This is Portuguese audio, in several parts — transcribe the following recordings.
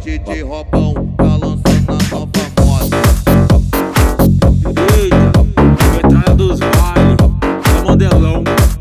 DJ Robão tá lançando a nova moda. Eita, metralha dos vales, é modelão.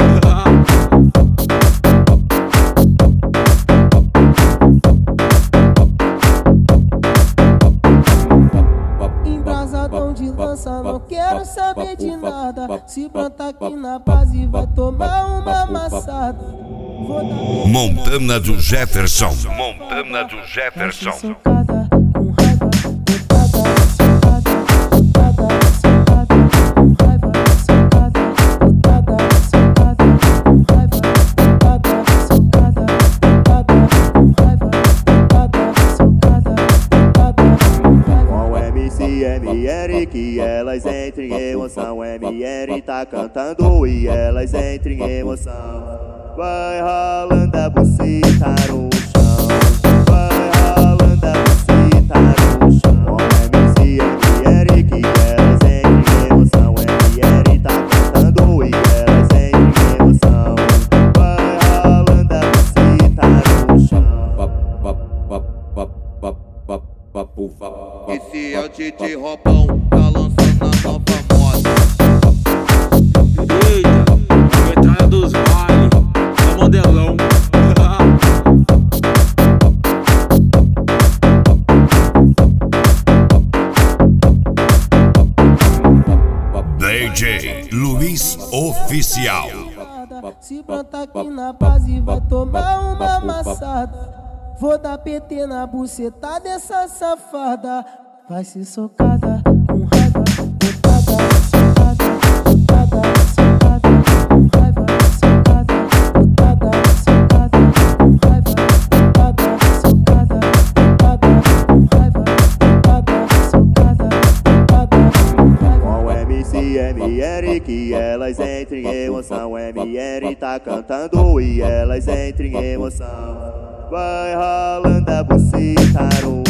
Embrasadão de lança, não quero saber de nada. Se plantar aqui na base, vai tomar uma amassada. Montana do Jefferson. Montana do Jefferson. Socada, com raiva, botada, socada, botada, socada, com raiva, socada, botada, socada, com raiva, botada, socada, botada, com raiva, botada, socada, botada, com raiva. Com o MC MR que elas entram em emoção. MR tá cantando e elas entram em emoção. Vai ralando a buceta no chão. Vai ralando a buceta no chão. Com o MC MR que elas entram em emoção. MR tá cantando e elas entram em emoção. Vai ralando a buceta no chão. Esse é o DJ Robão tá lançando a nova moda. Eita, metralha dos vales, é modelão. DJ Luiz Oficial. Se plantar aqui na base, vai tomar uma amassada. Vou dar PT na buceta dessa safada. Vai ser socada, com raiva, botada, socada, botada, socada, com raiva, socada, botada, socada, com raiva, botada, socada, botada, com raiva, botada, socada, botada, com raiva. Com o MC MR que elas entram em emoção. MR tá cantando e elas entram em emoção. Vai ralando a buceta no